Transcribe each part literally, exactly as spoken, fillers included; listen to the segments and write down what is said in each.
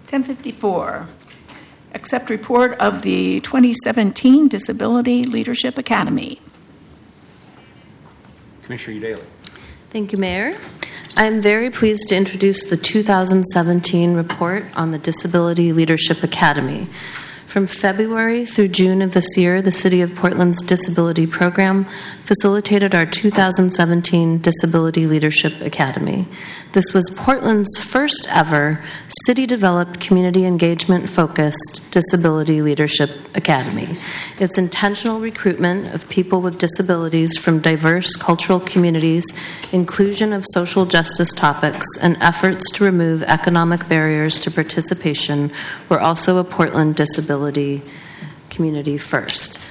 ten fifty-four, accept report of the twenty seventeen Disability Leadership Academy. Commissioner Daly. Thank you, Mayor. I am very pleased to introduce the two thousand seventeen report on the Disability Leadership Academy. From February through June of this year, the City of Portland's Disability Program facilitated our two thousand seventeen Disability Leadership Academy. This was Portland's first ever city-developed, community engagement-focused Disability Leadership Academy. Its intentional recruitment of people with disabilities from diverse cultural communities, inclusion of social justice topics, and efforts to remove economic barriers to participation were also a Portland disability community first.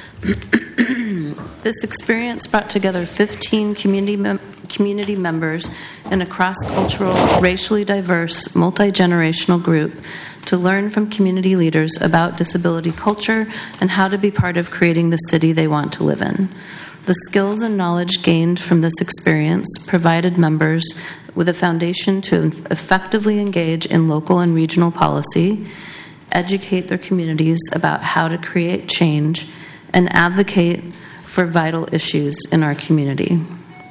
This experience brought together fifteen community mem- community members in a cross-cultural, racially diverse, multi-generational group to learn from community leaders about disability culture and how to be part of creating the city they want to live in. The skills and knowledge gained from this experience provided members with a foundation to effectively engage in local and regional policy, educate their communities about how to create change, and advocate for vital issues in our community.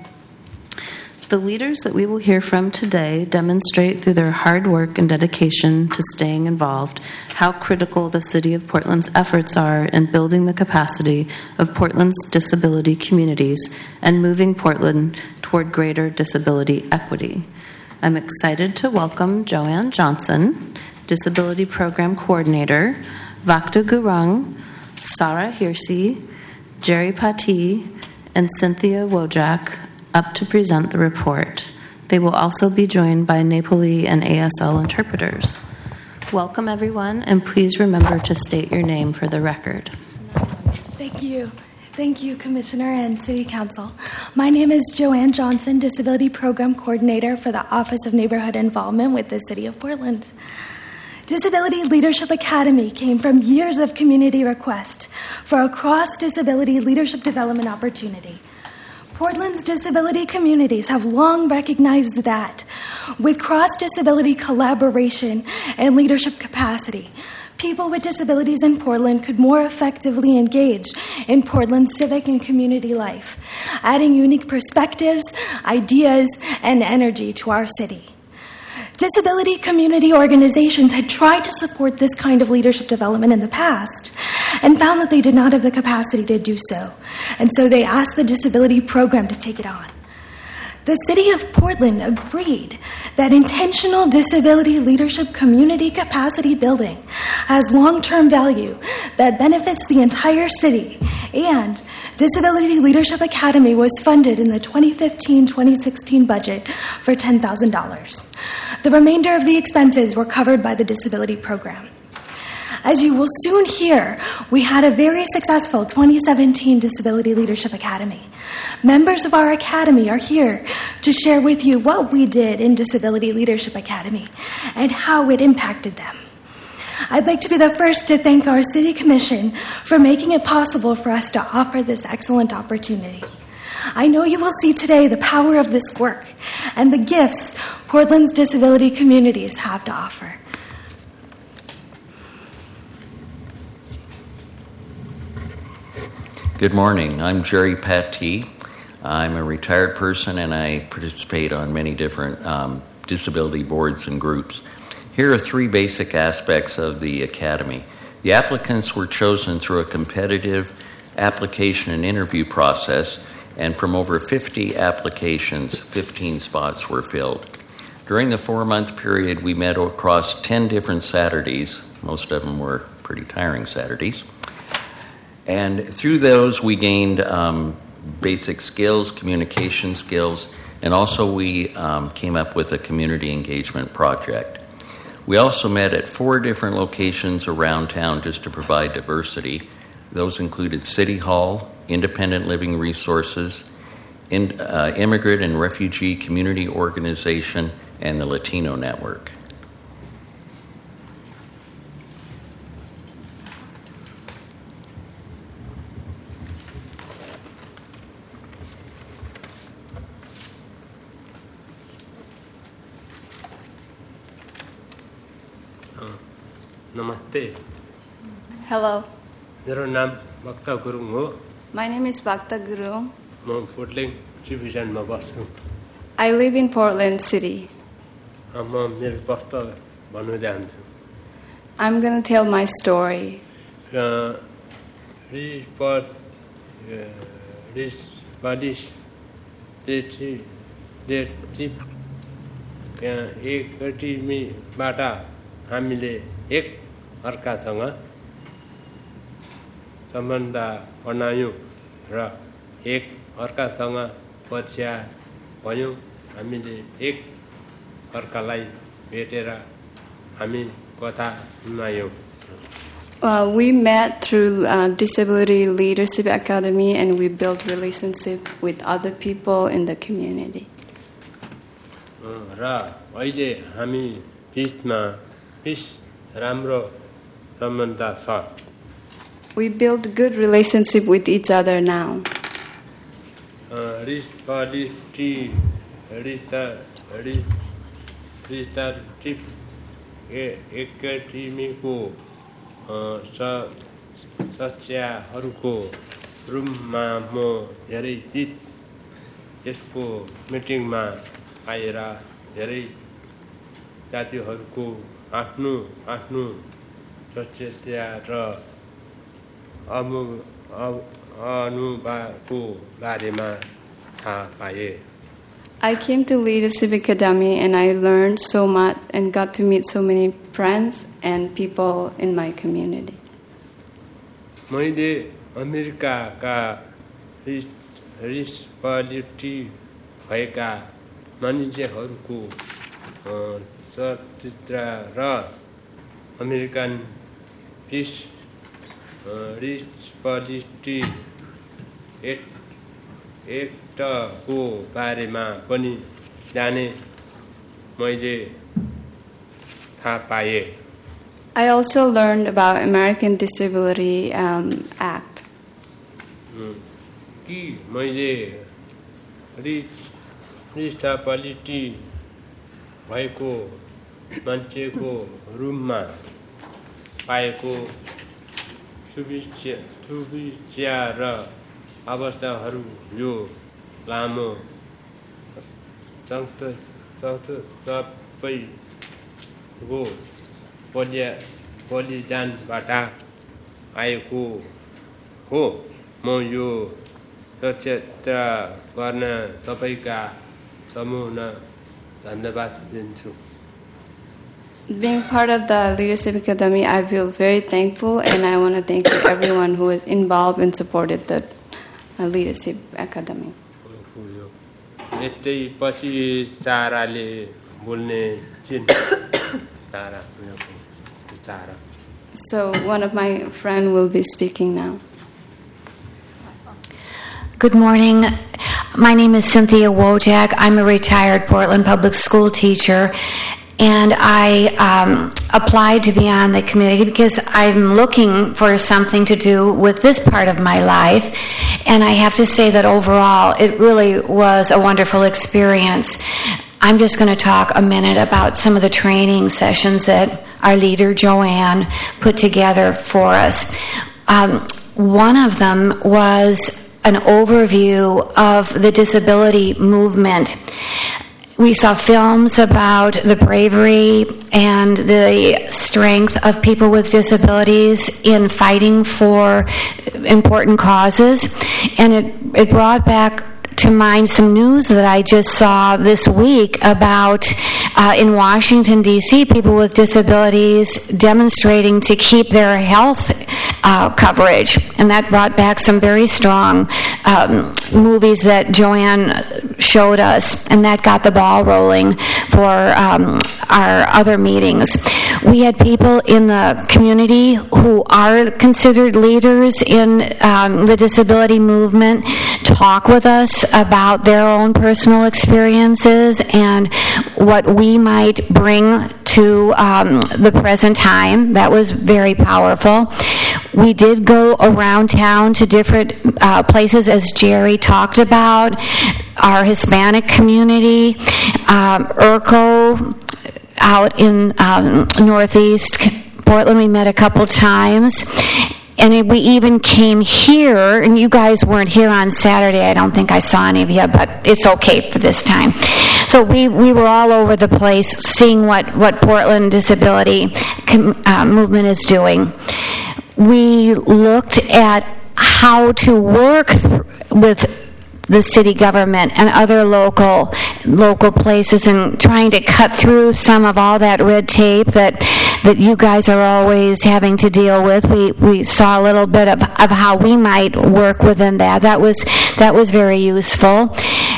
The leaders that we will hear from today demonstrate through their hard work and dedication to staying involved how critical the City of Portland's efforts are in building the capacity of Portland's disability communities and moving Portland toward greater disability equity. I'm excited to welcome Joanne Johnson, Disability Program Coordinator, Vakta Gurung, Sarah Hirsey, Jerry Pati, and Cynthia Wojak up to present the report. They will also be joined by Nepali and A S L interpreters. Welcome, everyone, and please remember to state your name for the record. Thank you. Thank you, Commissioner and City Council. My name is Joanne Johnson, Disability Program Coordinator for the Office of Neighborhood Involvement with the City of Portland. Disability Leadership Academy came from years of community request for a cross-disability leadership development opportunity. Portland's disability communities have long recognized that with cross-disability collaboration and leadership capacity, people with disabilities in Portland could more effectively engage in Portland's civic and community life, adding unique perspectives, ideas, and energy to our city. Disability community organizations had tried to support this kind of leadership development in the past and found that they did not have the capacity to do so, and so they asked the disability program to take it on. The City of Portland agreed that intentional disability leadership community capacity building has long-term value that benefits the entire city, and Disability Leadership Academy was funded in the twenty fifteen twenty sixteen budget for ten thousand dollars. The remainder of the expenses were covered by the disability program. As you will soon hear, we had a very successful twenty seventeen Disability Leadership Academy. Members of our academy are here to share with you what we did in Disability Leadership Academy and how it impacted them. I'd like to be the first to thank our City Commission for making it possible for us to offer this excellent opportunity. I know you will see today the power of this work and the gifts Portland's disability communities have to offer. Good morning. I'm Jerry Pati. I'm a retired person and I participate on many different um, disability boards and groups. Here are three basic aspects of the Academy. The applicants were chosen through a competitive application and interview process, and from over fifty applications, fifteen spots were filled. During the four-month period, we met across ten different Saturdays. Most of them were pretty tiring Saturdays. And through those, we gained um, basic skills, communication skills, and also we um, came up with a community engagement project. We also met at four different locations around town just to provide diversity. Those included City Hall, Independent Living Resources, in, uh, Immigrant and Refugee Community Organization, and the Latino Network. Namaste. Hello, मेरो नाम भक्त गुरुङ हो. my name is Bhakta Guru. म Portland डिभिजनमा बस्छु. I live in Portland City. म मेरो वास्तव भन्नु चाहन्छु. I'm going to tell my story. रिस पद रिस पदिस डेटी डेटी एकटिमीबाट हामीले एक अर्कासँग सम्बन्ध बनायौँ र एक अर्कासँग परिचय भयौँ. हामीले एक अर्कालाई भेटेर हामी कथा सुनायौँ. Uh, we met through uh, Disability Leadership Academy, and we built relationship with other people in the community. र अहिले हामी बिचमा बिच राम्रो सम्बन्ध छ. We built good relationship with each other now. रिस पलिटी रिस्ता रिस रिस्ता टिप एकाडेमीको सदस्यहरूको रुममा म धेरै दिन यसको मिटिङमा आएर धेरै जातिहरूको आफ्नो आफ्नो सचेतना र अनु अनुभवको बारेमा थाहा पाए. I came to Leadership Academy and I learned so much and got to meet so many friends and people in my community. मैले अमेरिकाका रिस्पलिटी भएका मानिसहरूको चरित्र र अमेरिकन पिस रिस्पलिटी एक्टको बारेमा पनि जाने मैले थाहा पाएँ. I also learned about American Disability um, Act. कि मैले डिसेबिलिटी भएको मान्छेको रुममा पाएको सुविधा र अवस्थाहरू यो लामो सबैको बलिदानबाट आएको हो. म यो सचेतना गर्न सबैका समूहमा धन्यवाद दिन्छु. Being part of the Leadership Academy, I feel very thankful, and I want to thank everyone who is involved and supported the uh, Leadership Academy. यतै पछि चाराले बोल्ने चिन चारा चारा. So one of my friends will be speaking now. Good morning. My name is Cynthia Wojak. I'm a retired Portland public school teacher, and I um, applied to be on the committee because I'm looking for something to do with this part of my life. And I have to say that overall, it really was a wonderful experience. I'm just going to talk a minute about some of the training sessions that our leader, Joanne, put together for us. Um, one of them was an overview of the disability movement. We saw films about the bravery and the strength of people with disabilities in fighting for important causes, and it, it brought back to mind some news that I just saw this week about uh, in Washington, D C, people with disabilities demonstrating to keep their health uh, coverage. And that brought back some very strong um, movies that Joanne showed us, and that got the ball rolling for um, our other meetings. We had people in the community who are considered leaders in um, the disability movement talk with us about their own personal experiences and what we might bring to um, the present time. That was very powerful. We did go around town to different uh, places, as Jerry talked about, our Hispanic community, um, E R C O out in um, Northeast Portland. We met a couple times. And we even came here, and you guys weren't here on Saturday. I don't think I saw any of you, but it's okay for this time. So we, we were all over the place seeing what, what Portland Disability uh, Movement is doing. We looked at how to work th- with the city government and other local local places, and trying to cut through some of all that red tape that that you guys are always having to deal with. We we saw a little bit of, of how we might work within that. That was that was very useful.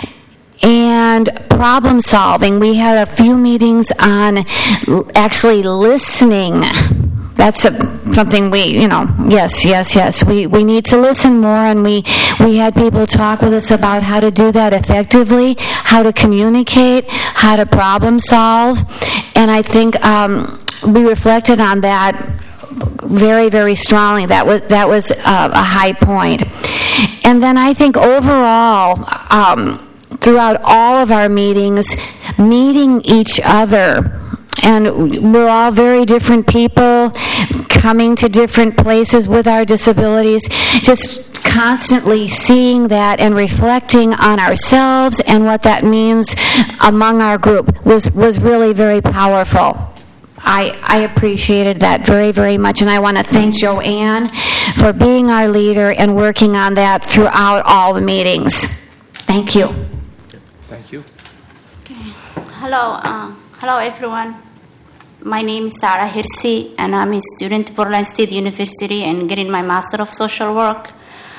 And problem solving. We had a few meetings on actually listening. That's a, something we, you know, yes, yes, yes. We we need to listen more, and we, we had people talk with us about how to do that effectively, how to communicate, how to problem solve. And I think um, we reflected on that very, very strongly. That was that was uh, a high point. And then I think overall, um, throughout all of our meetings, meeting each other. And we're all very different people, coming to different places with our disabilities, just constantly seeing that and reflecting on ourselves and what that means among our group was, was really very powerful. I, I appreciated that very, very much, and I want to thank Joanne for being our leader and working on that throughout all the meetings. Thank you. Thank you. Okay. Hello, uh, hello everyone. My name is Sarah Hirsi, and I'm a student at Portland State University and getting my Master of Social Work.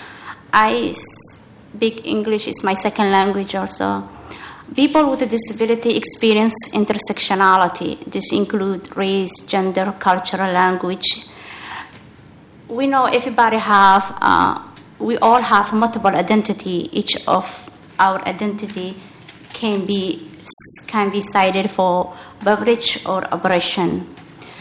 I speak English, is my second language also. People with a disability experience intersectionality. This includes race, gender, cultural language. We know everybody have, uh, we all have multiple identity. Each of our identity can be can be cited for beverage or abortion.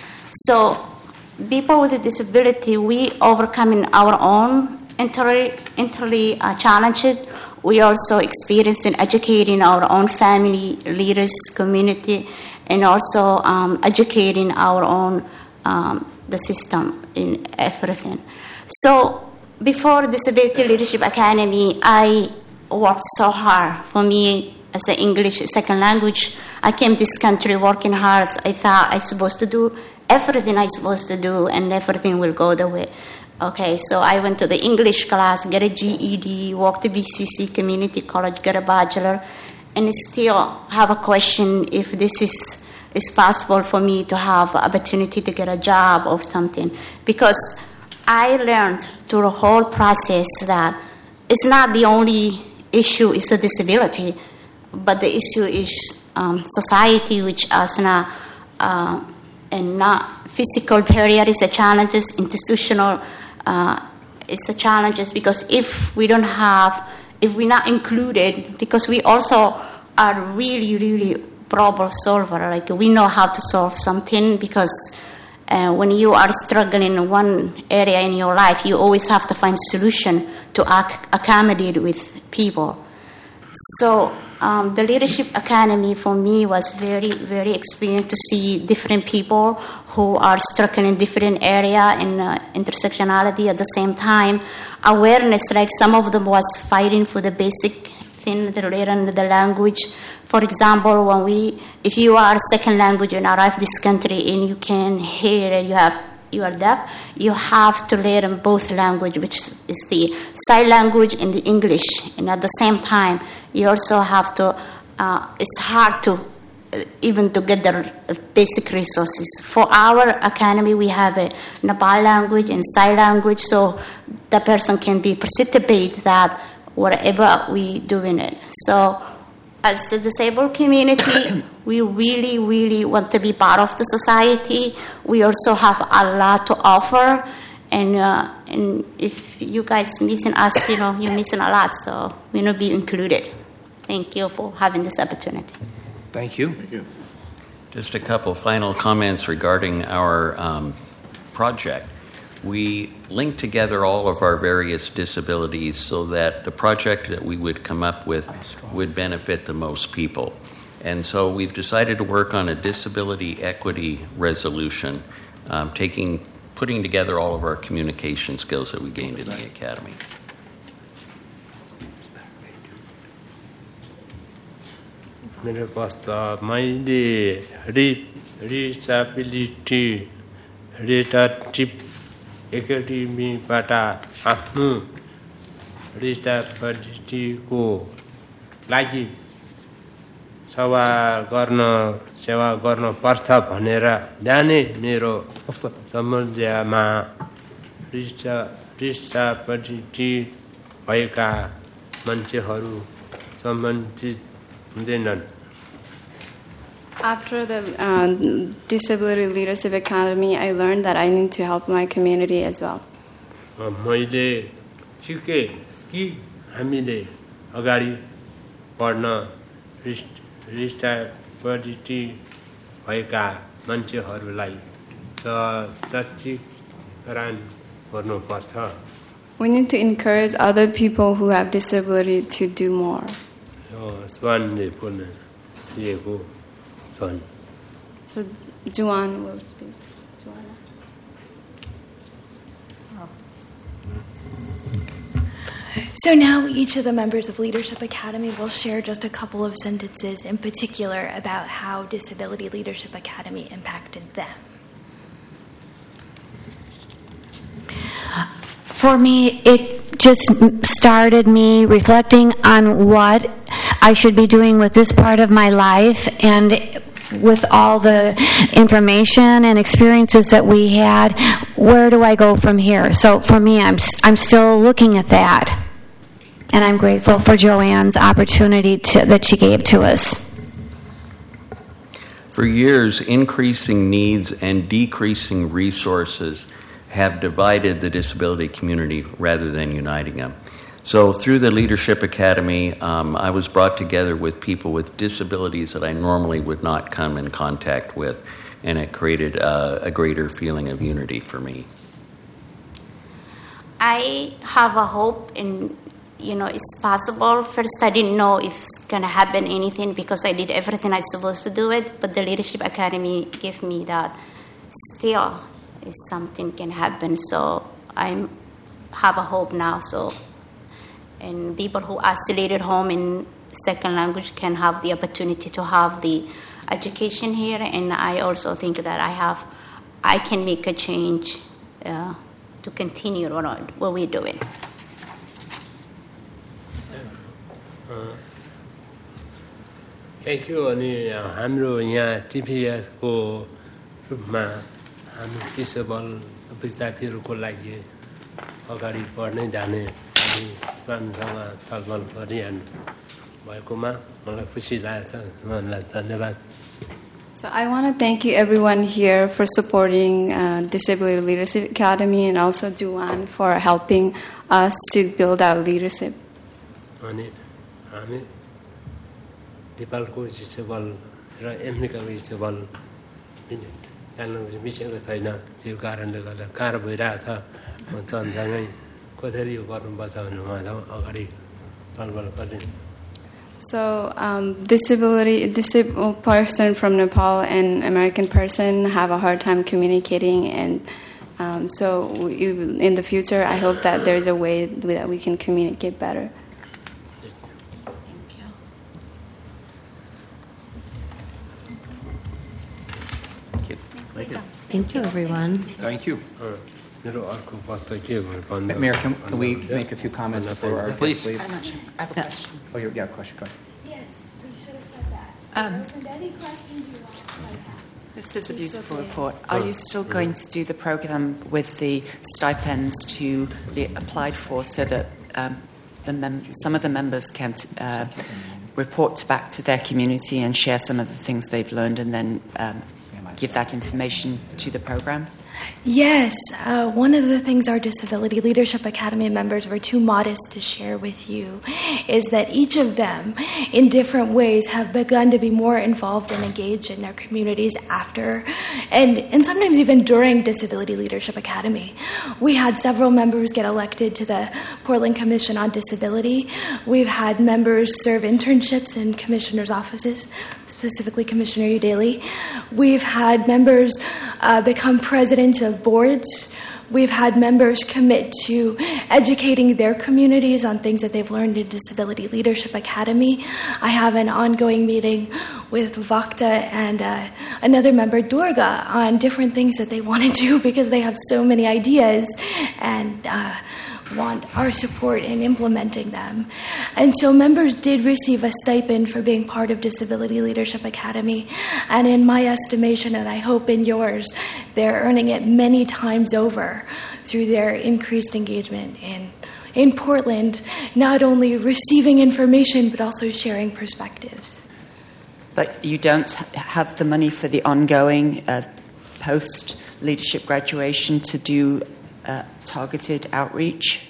So people with a disability, we overcoming our own internally, internally uh, challenges. We also experience in educating our own family, leaders, community, and also um, educating our own um, the system in everything. So before Disability Leadership Academy, I worked so hard. For me, as an English second language, I came to this country working hard. I thought I was supposed to do everything I was supposed to do, and everything will go the way. Okay, so I went to the English class, get a G E D, worked at B C C Community College, get a bachelor, and still have a question if this is is possible for me to have opportunity to get a job or something. Because I learned through the whole process that it's not the only issue is a disability, but the issue is um, society, which is not, uh, and not physical barriers, the challenges, institutional uh, is the challenges, because if we don't have, if we're not included, because we also are really, really problem solver, like we know how to solve something, because uh, when you are struggling in one area in your life, you always have to find solution to ac- accommodate with people. So um, the Leadership Academy for me was very, very experienced to see different people who are struggling in different area in uh, intersectionality at the same time. Awareness, like some of them was fighting for the basic thing related to the language. For example, when we, if you are second language and arrive this country and you can hear and you have you are deaf, you have to learn both language, which is the sign language and the English. And at the same time, you also have to, uh, it's hard to uh, even to get the basic resources. For our academy, we have a Nepal language and sign language, so the person can be participate that wherever we doing it. So as the disabled community, we really, really want to be part of the society. We also have a lot to offer, and uh, and if you guys missing us, you know, you're missing a lot. So we want to be included. Thank you for having this opportunity. Thank you. Thank you. Just a couple final comments regarding our um, project. We linked together all of our various disabilities so that the project that we would come up with would benefit the most people. And so we've decided to work on a disability equity resolution um, taking, putting together all of our communication skills that we gained in the academy. मेरो प्रस्ताव मैले रि रिचाबिलिटी रिटाटिभ एकाडेमीबाट आफ्नो रिचाबिलिटीको लागि सेवा गर्न सेवा गर्न पर्छ भनेर जाने मेरो सम्बन्धमा रिचा रिचाबिलिटी भएका मान्छेहरू सम्बन्धित हुँदैनन्. After the uh, Disability Leadership Academy, I learned that I need to help my community as well. मैले सिकेँ कि हामीले अगाडि बढ्न रिस्टाबिलिटी भएका मान्छेहरूलाई सशक्तिकरण गर्नुपर्छ. We need to encourage other people who have disability to do more. स्वानले बोल्न दिएको स्वान. So Juan will speak. Juana. So now each of the members of Leadership Academy will share just a couple of sentences in particular about how Disability Leadership Academy impacted them. For me, it just started me reflecting on what I should be doing with this part of my life, and with all the information and experiences that we had, where do I go from here? So for me, I'm I'm still looking at that, and I'm grateful for Joanne's opportunity to, that she gave to us. For years, increasing needs and decreasing resources have divided the disability community rather than uniting them. So through the Leadership Academy, um, I was brought together with people with disabilities that I normally would not come in contact with, and it created uh, a greater feeling of unity for me. I have a hope in, you know, it's possible. First, I didn't know if it's going to happen anything because I did everything I was supposed to do it, but the Leadership Academy gave me that still if something can happen. So I have a hope now. So, and people who are still at home in second language can have the opportunity to have the education here. And I also think that I have, I can make a change uh, to continue what, what we're doing. Uh, thank you. अनि हाम्रो यहाँ टिपिएसको रूपमा हामी disable विद्यार्थीहरूको लागि अगाडि बढ्दै जाने हामी प्लानसँग छलफल गरिरहनु भएकोमा मलाई खुसी लागेको छ. उहाँलाई धन्यवाद. So I want to thank you everyone here for supporting uh, Disability Leadership Academy, and also Juan for helping us to build our leadership. अनि हामी नेपालको डिसेबल र अमेरिकाको डिसेबल जान्नु मिसेको छैन. त्यो कारणले गर्दा गाह्रो भइरहेको छ. म सँगसँगै कसरी यो गर्नुपर्छ भन्ने उहाँसँग अगाडि छलफल गर्ने. So um, disability, disabled person from Nepal and American person have a hard time communicating, and um, so we, in the future, I hope that there's a way that we can communicate better. Thank you, everyone. Thank you. Uh, Mayor, can, can we make a few comments before our Please. leave? I'm not sure. I have a question. Oh, you yeah, question. Go ahead. Yes, we should have said that. Um, Wasn't there any questions you want to have? This is a beautiful report. Are you still going to do the program with the stipends to be applied for so that um, the mem- some of the members can uh, report back to their community and share some of the things they've learned, and then um, give that information to the program? Yes, uh, one of the things our Disability Leadership Academy members were too modest to share with you is that each of them, in different ways, have begun to be more involved and engaged in their communities after, and, and sometimes even during Disability Leadership Academy. We had several members get elected to the Portland Commission on Disability. We've had members serve internships in commissioners' offices, specifically Commissioner Udaley. We've had members uh, become presidents of boards. We've had members commit to educating their communities on things that they've learned in Disability Leadership Academy. I have an ongoing meeting with Vakta and uh, another member, Durga, on different things that they want to do because they have so many ideas and uh, want our support in implementing them. And so members did receive a stipend for being part of Disability Leadership Academy. And in my estimation, and I hope in yours, they're earning it many times over through their increased engagement in, in Portland, not only receiving information, but also sharing perspectives. But you don't have the money for the ongoing uh, post-leadership graduation to do Uh, targeted outreach?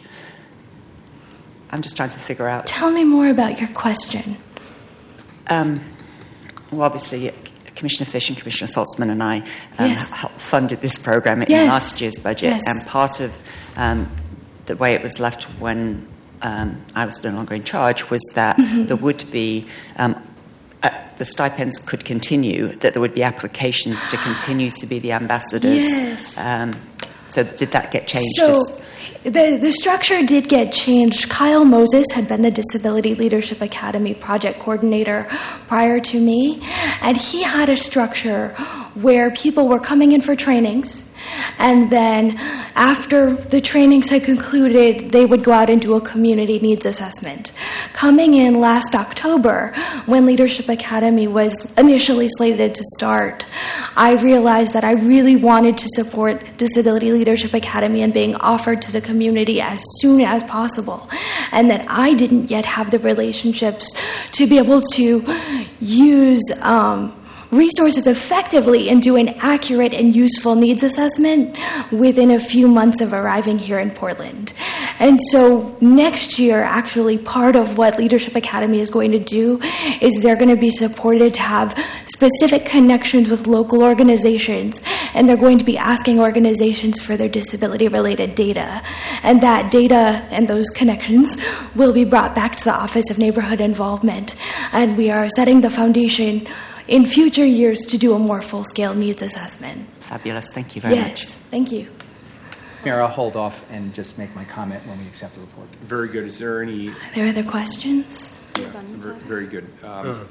I'm just trying to figure out. Tell me more about your question. Um, well, obviously, Commissioner Fish and Commissioner Saltzman and I um, Yes. helped funded this program in Yes. last year's budget, Yes. and part of um, the way it was left when um, I was no longer in charge was that Mhm. there would be um, uh, the stipends could continue, that there would be applications to continue to be the ambassadors. Yes. Um, So did that get changed? So Just- the, the structure did get changed. Kyle Moses had been the Disability Leadership Academy project coordinator prior to me, and he had a structure where people were coming in for trainings, and then after the trainings had concluded, they would go out and do a community needs assessment. Coming in last October, when Leadership Academy was initially slated to start, I realized that I really wanted to support Disability Leadership Academy and being offered to the community as soon as possible, and that I didn't yet have the relationships to be able to use um, resources effectively and do an accurate and useful needs assessment within a few months of arriving here in Portland. And so next year, actually, part of what Leadership Academy is going to do is they're going to be supported to have specific connections with local organizations, and they're going to be asking organizations for their disability-related data. And that data and those connections will be brought back to the Office of Neighborhood Involvement. And we are setting the foundation in future years to do a more full-scale needs assessment. Fabulous. Thank you very yes, much. Yes, thank you. Mayor, I'll hold off and just make my comment when we accept the report. Very good. Is there any... Are there other questions? Yeah, very, very good. Um,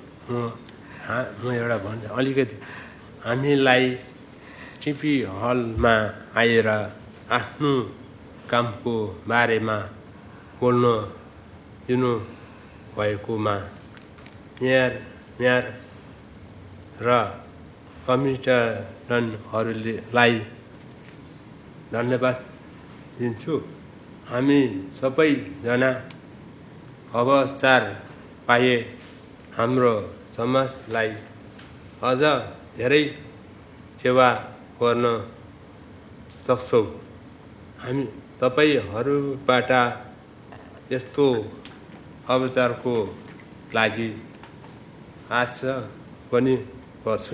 म एउटा भन्छु अलिकति हामीलाई टिपी हलमा आएर आफ्नो कामको बारेमा बोल्न दिनु भएकोमा मेयर मेयर र कमिसनरहरूलाई धन्यवाद दिन्छु। हामी सबैजना अवसर पाए हाम्रो समाजलाई अझ धेरै सेवा गर्न सक्छौँ। हामी तपाईहरूबाट यस्तो अवसरको लागि आशा पनि गर्छु।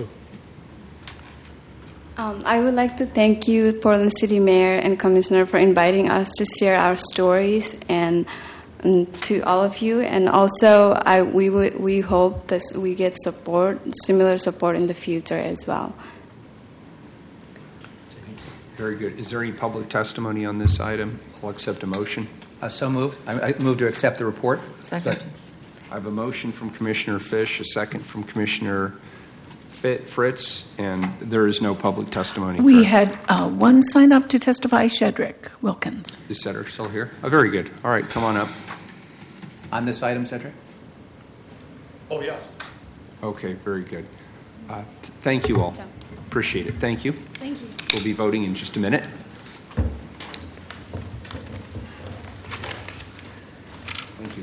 Um, I would like to thank you, Portland City Mayor and Commissioner, for inviting us to share our stories and, and to all of you. And also, I, we w- we hope that we get support, similar support in the future as well. Very good. Is there any public testimony on this item? I'll accept a motion. Uh, so moved. I, I move to accept the report. Second. I have a motion from Commissioner Fish, a second from Commissioner Fritz, and there is no public testimony. We correct? had uh, one sign up to testify, Shedrick Wilkins. Is Cedric still here? Oh, very good. All right, come on up. On this item, Cedric? Oh, yes. Okay, very good. Uh, th- thank you all. Appreciate it. Thank you. Thank you. We'll be voting in just a minute. Thank you.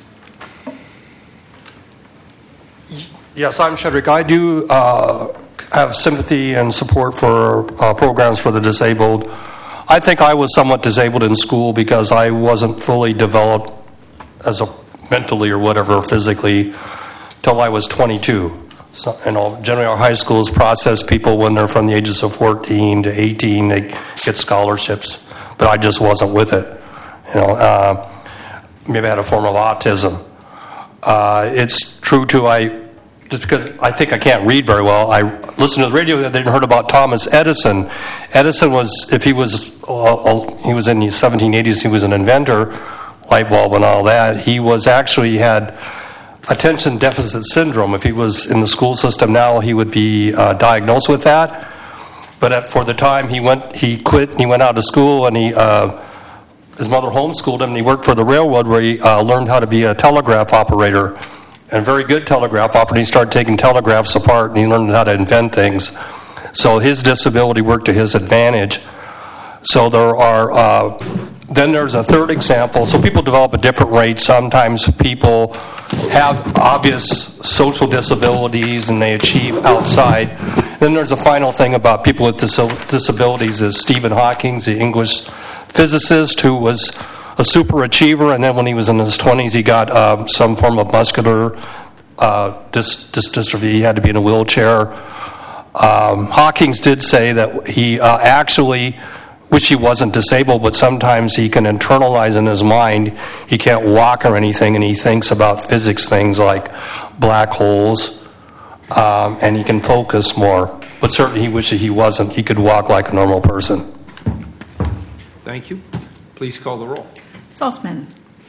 Yes, I'm Shedrick. I do uh, have sympathy and support for uh, programs for the disabled. I think I was somewhat disabled in school because I wasn't fully developed as a mentally or whatever physically till I was twenty-two. So, you know, generally our high schools process people when they're from the ages of fourteen to eighteen. They get scholarships, but I just wasn't with it. You know, uh, maybe I had a form of autism. Uh, it's true too. I just because I think I can't read very well, I listened to the radio the other day and heard about Thomas Edison. Edison was, if he was, uh, he was in the seventeen eighties, he was an inventor, light bulb and all that. He was actually he had attention deficit syndrome. If he was in the school system now, he would be uh, diagnosed with that. But at, for the time he went, he quit. He went out of school, and he uh, his mother homeschooled him. And he worked for the railroad, where he uh, learned how to be a telegraph operator, and a very good telegraph operator. He started taking telegraphs apart, and he learned how to invent things. So his disability worked to his advantage. So there are. Uh, Then there's a third example. So people develop at different rates. Sometimes people have obvious social disabilities and they achieve outside. Then there's a final thing about people with dis- disabilities is Stephen Hawking, the English physicist who was a super achiever, and then when he was in his twenties he got uh, some form of muscular uh, dys- dys- dystrophy. He had to be in a wheelchair. Um, Hawkins did say that he uh, actually wish he wasn't disabled, but sometimes he can internalize in his mind he can't walk or anything, and he thinks about physics things like black holes, um, and he can focus more. But certainly he wishes he wasn't. He could walk like a normal person. Thank you. Please call the roll. Saltzman.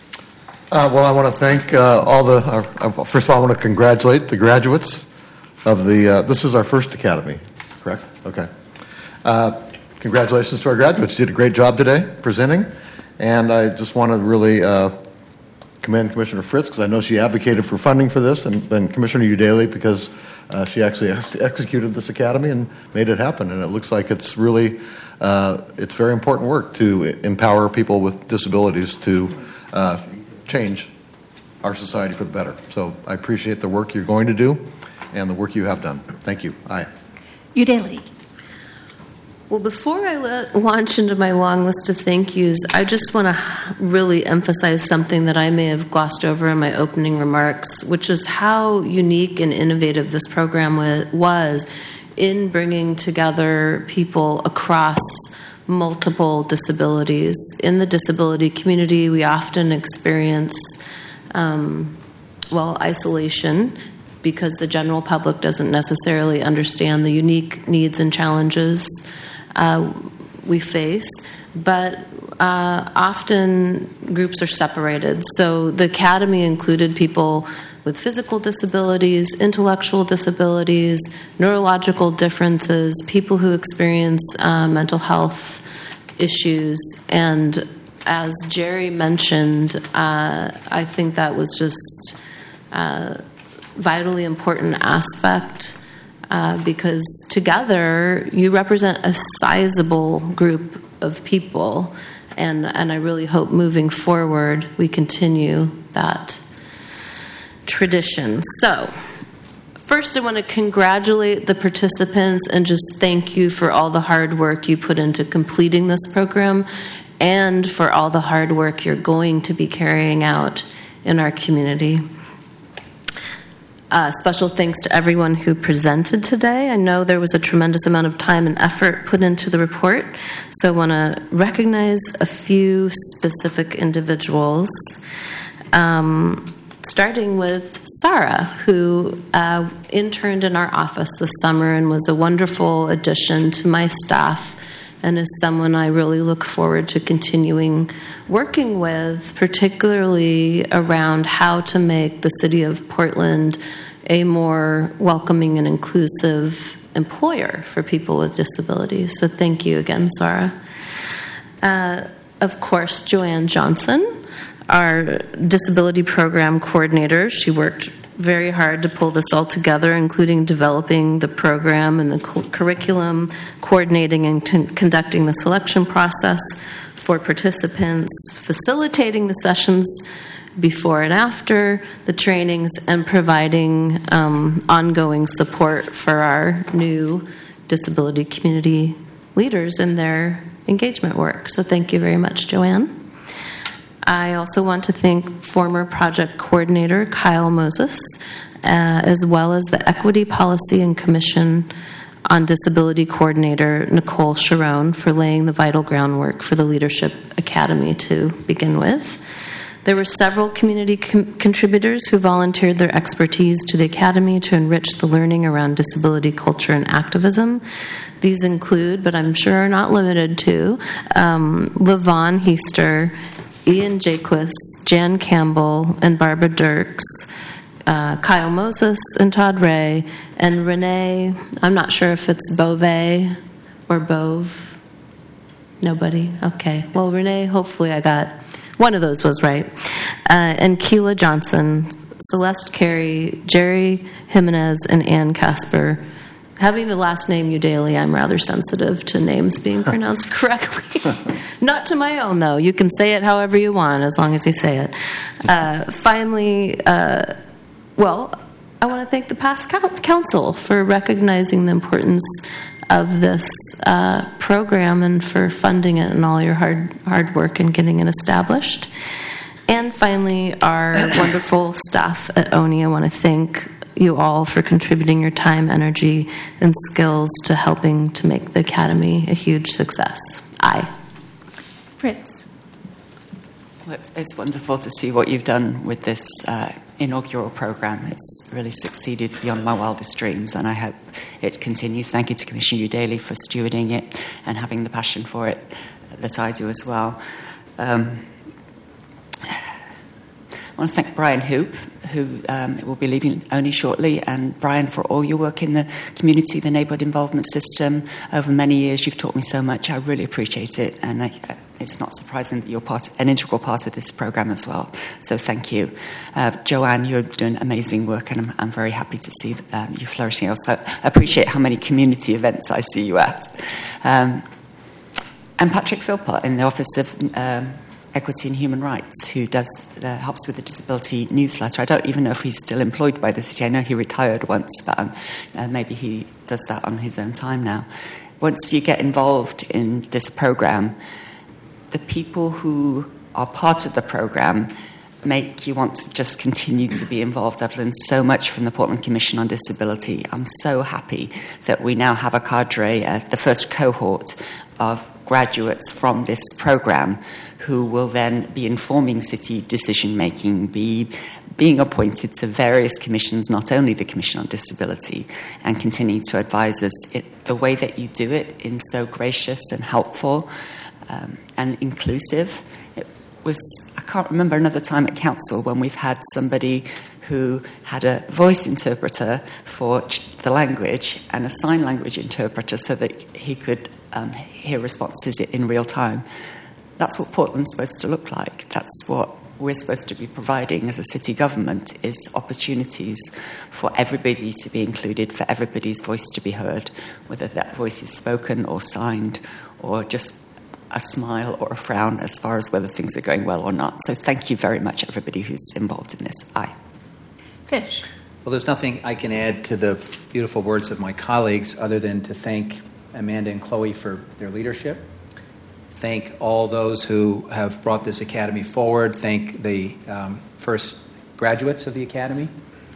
Uh, well, I want to thank uh, all the, uh, first of all, I want to congratulate the graduates of the, uh, this is our first academy, correct? Okay. Uh, Congratulations to our graduates. You did a great job today presenting. And I just want to really uh, commend Commissioner Fritz, because I know she advocated for funding for this, and, and Commissioner Udaley, because uh, she actually ex- executed this academy and made it happen. And it looks like it's really, uh, it's very important work to empower people with disabilities to uh, change our society for the better. So I appreciate the work you're going to do and the work you have done. Thank you. Aye. Udaley. Well, before I let, launch into my long list of thank yous, I just want to really emphasize something that I may have glossed over in my opening remarks, which is how unique and innovative this program was in bringing together people across multiple disabilities. In the disability community, we often experience, um, well, isolation, because the general public doesn't necessarily understand the unique needs and challenges Uh, we face, but uh, often groups are separated. So the Academy included people with physical disabilities, intellectual disabilities, neurological differences, people who experience uh, mental health issues. And as Jerry mentioned, uh, I think that was just a vitally important aspect. Uh, because together you represent a sizable group of people, and, and I really hope moving forward we continue that tradition. So, first I want to congratulate the participants and just thank you for all the hard work you put into completing this program and for all the hard work you're going to be carrying out in our community. Uh, special thanks to everyone who presented today. I know there was a tremendous amount of time and effort put into the report, so I want to recognize a few specific individuals, um, starting with Sarah, who uh, interned in our office this summer and was a wonderful addition to my staff, and is someone I really look forward to continuing working with, particularly around how to make the city of Portland a more welcoming and inclusive employer for people with disabilities. So thank you again, Sarah. Uh, of course, Joanne Johnson, our disability program coordinator. She worked very hard to pull this all together, including developing the program and the cu- curriculum, coordinating and t- conducting the selection process for participants, facilitating the sessions before and after the trainings, and providing um, ongoing support for our new disability community leaders in their engagement work. So thank you very much, Joanne. I also want to thank former project coordinator Kyle Moses, uh, as well as the Equity Policy and Commission on Disability coordinator Nicole Sharon, for laying the vital groundwork for the Leadership Academy to begin with. There were several community com- contributors who volunteered their expertise to the Academy to enrich the learning around disability culture and activism. These include, but I'm sure are not limited to, um, LaVon Heister, Ian Jaquist, Jan Campbell, and Barbara Dirks, uh, Kyle Moses and Todd Ray, and Renee, I'm not sure if it's Bove or Bove. Nobody? Okay. Well, Renee, hopefully I got one of those was right. Uh, and Keela Johnson, Celeste Carey, Jerry Jimenez, and Ann Casper. Having the last name Udaley, I'm rather sensitive to names being pronounced correctly. Not to my own, though. You can say it however you want, as long as you say it. Uh, finally, uh, well, I want to thank the past council for recognizing the importance of this uh, program and for funding it and all your hard hard work in getting it established. And finally, our wonderful staff at O N I. I want to thank you all for contributing your time, energy, and skills to helping to make the Academy a huge success. Aye. Fritz. Well, it's, it's wonderful to see what you've done with this uh, inaugural program. It's really succeeded beyond my wildest dreams, and I hope it continues. Thank you to Commissioner Udaley for stewarding it and having the passion for it that I do as well. Um, I want to thank Brian Hoop, who um, will be leaving O N I shortly, and Brian, for all your work in the community, the neighbourhood involvement system. Over many years, you've taught me so much. I really appreciate it, and I, it's not surprising that you're part, an integral part of this programme as well. So thank you. Uh, Joanne, you're doing amazing work, and I'm, I'm very happy to see um, you flourishing. I also appreciate how many community events I see you at. Um, and Patrick Philpott in the Office of Um, Equity and Human Rights, who does uh, helps with the disability newsletter. I don't even know if he's still employed by the city. I know he retired once, but um, uh, maybe he does that on his own time now. Once you get involved in this program, the people who are part of the program make you want to just continue to be involved. I've learned so much from the Portland Commission on Disability. I'm so happy that we now have a cadre, uh, the first cohort of graduates from this program who will then be informing city decision-making, be being appointed to various commissions, not only the Commission on Disability, and continue to advise us. It, the way that you do it in so gracious and helpful um, and inclusive. It was, I can't remember another time at council when we've had somebody who had a voice interpreter for the language and a sign language interpreter so that he could um, hear responses in real time. That's what Portland's supposed to look like. That's what we're supposed to be providing as a city government, is opportunities for everybody to be included, for everybody's voice to be heard, whether that voice is spoken or signed or just a smile or a frown as far as whether things are going well or not. So thank you very much, everybody who's involved in this. Aye. Fish. Well, there's nothing I can add to the beautiful words of my colleagues other than to thank Amanda and Chloe for their leadership. Thank all those who have brought this academy forward. Thank the um, first graduates of the academy.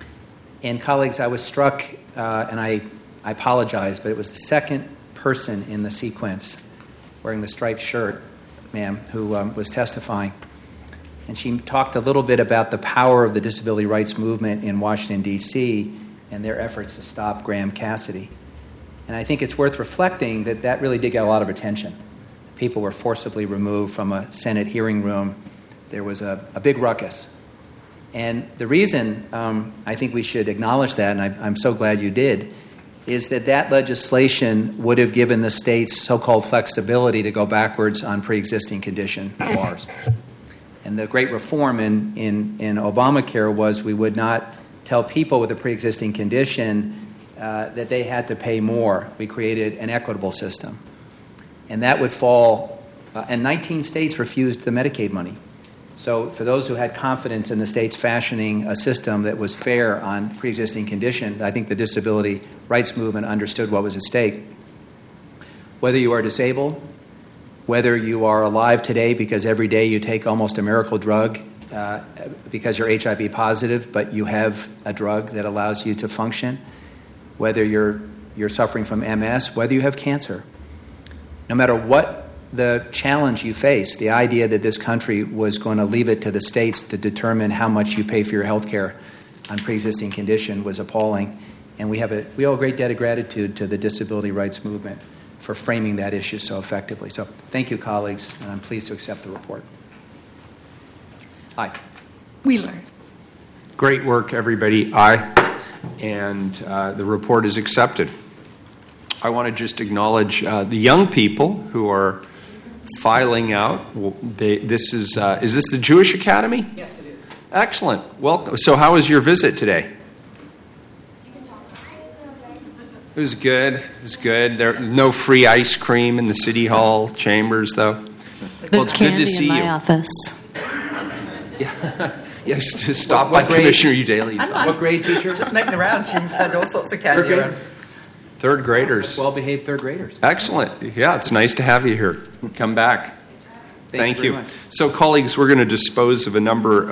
And colleagues, I was struck, uh, and I, I apologize, but it was the second person in the sequence wearing the striped shirt, ma'am, who um, was testifying. And she talked a little bit about the power of the disability rights movement in Washington, D C, and their efforts to stop Graham Cassidy. And I think it's worth reflecting that that really did get a lot of attention. People were forcibly removed from a Senate hearing room. There was a, a big ruckus. And the reason um, I think we should acknowledge that, and I, I'm so glad you did, is that that legislation would have given the states so-called flexibility to go backwards on pre-existing condition laws. And the great reform in, in, in Obamacare was we would not tell people with a pre-existing condition uh, that they had to pay more. We created an equitable system. And that would fall, uh, and nineteen states refused the Medicaid money. So for those who had confidence in the states fashioning a system that was fair on pre-existing condition, I think the disability rights movement understood what was at stake. Whether you are disabled, whether you are alive today because every day you take almost a miracle drug uh, because you're H I V positive, but you have a drug that allows you to function, whether you're, you're suffering from M S, whether you have cancer. No matter what the challenge you face, the idea that this country was going to leave it to the states to determine how much you pay for your health care on pre-existing condition was appalling. And we have a we owe a great debt of gratitude to the disability rights movement for framing that issue so effectively. So thank you, colleagues, and I'm pleased to accept the report. Aye. Wheeler. Great work, everybody. Aye. And uh, the report is accepted. I want to just acknowledge uh, the young people who are filing out. They, this is uh, is this the Jewish Academy? Yes, it is. Excellent. Well, so how was your visit today? It was good. It was good. There no free ice cream in the City Hall chambers, though. There's Well, it's good candy to see in my you. office. Yeah. Yes, to stop What- what by grade? Commissioner Udaley's. What grade, teacher? Just making the rounds. You've had all sorts of candy Third grade? around. Third graders. Well-behaved third graders. Excellent. Yeah, it's nice to have you here. Come back. Thank you Thank very you. much. So, colleagues, we're going to dispose of a number